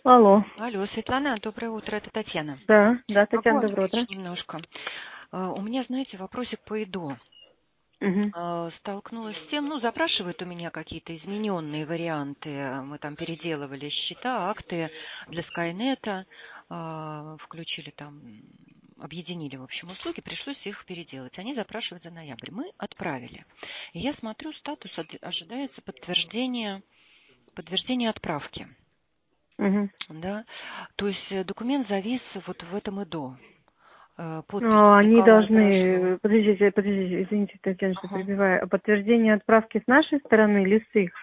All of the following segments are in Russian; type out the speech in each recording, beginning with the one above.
Алло. Алло, Светлана, доброе утро, это Татьяна. Да, Могу Татьяна, доброе утро. отвлечь немножко? У меня, знаете, вопросик по ИДО. Мгм. Столкнулась с тем, запрашивают у меня какие-то измененные варианты. Мы там переделывали счета, акты для Скайнета, включили там, объединили, в общем, услуги, пришлось их переделать. Они запрашивают за ноябрь. Мы отправили. И я смотрю, статус ожидается подтверждения отправки. Мгм. Да? То есть документ завис вот в этом ИДО. Подпись Они Николая прошло. должны... Подождите, извините, Татьяна, что Ага. перебиваю. Подтверждение отправки с нашей стороны или с их?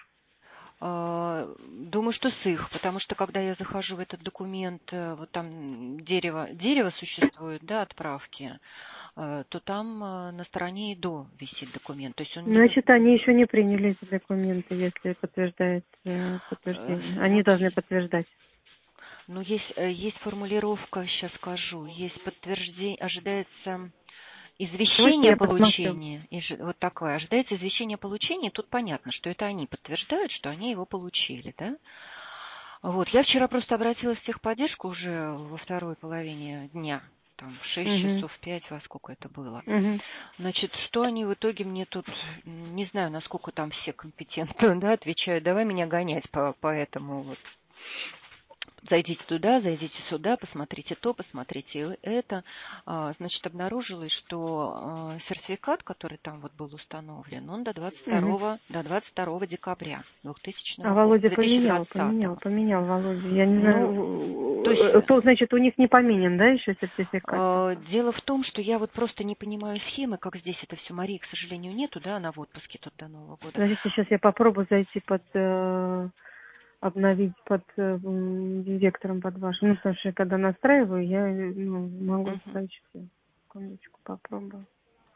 Думаю, что с их, потому что когда я захожу в этот документ, вот там дерево существует, да, отправки, то там на стороне ИДО висит документ. То есть он не... Значит, они еще не приняли эти документы, если подтверждает подтверждение. Они Вот, должны подтверждать. есть формулировка, сейчас скажу, есть подтверждение, ожидается... Давайте Извещение о я посмотрю. получении, вот такое, ожидается извещение о получении, тут понятно, что это они подтверждают, что они его получили, да? Вот, я вчера просто обратилась в техподдержку уже во второй половине дня, там, в 6 Угу. часов 5, во сколько это было. Угу. Значит, что они в итоге мне тут, не знаю, насколько там все компетентно, да, отвечают, давай меня гонять по этому вот. Зайдите туда, зайдите сюда, посмотрите то, посмотрите это. Значит, обнаружилось, что сертификат, который там вот был установлен, он до Угу. 22 декабря А 2000 года, Володя поменял 2020. Володя. Я не Ну, то есть знаю, то, значит, у них не поменен, да, еще сертификат пока? дело в том, что я вот просто не понимаю схемы, как здесь это все. Марии, к сожалению, нету, да, она в отпуске тут до Нового года. Подождите, сейчас я попробую зайти обновить под вектором под вашим. Ну, потому что когда настраиваю, я могу Мгм. сказать, что секундочку попробую.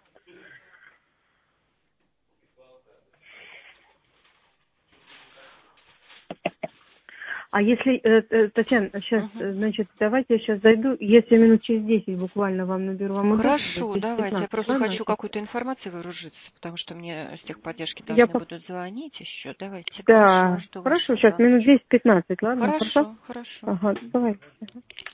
А если, Татьяна, сейчас, Мгм. значит, давайте я сейчас зайду, если минут через 10 буквально вам наберу, вам удобно будет, Хорошо, давайте. Я 10-15, просто ладно? хочу какой-то информацией вооружиться, потому что мне с техподдержки Я должны по... будут звонить еще. Давайте, хорошо, Да, жду хорошо, вашего сейчас минут звоночка. 10-15, ладно, хорошо? Хорошо, хорошо. Ага, давай.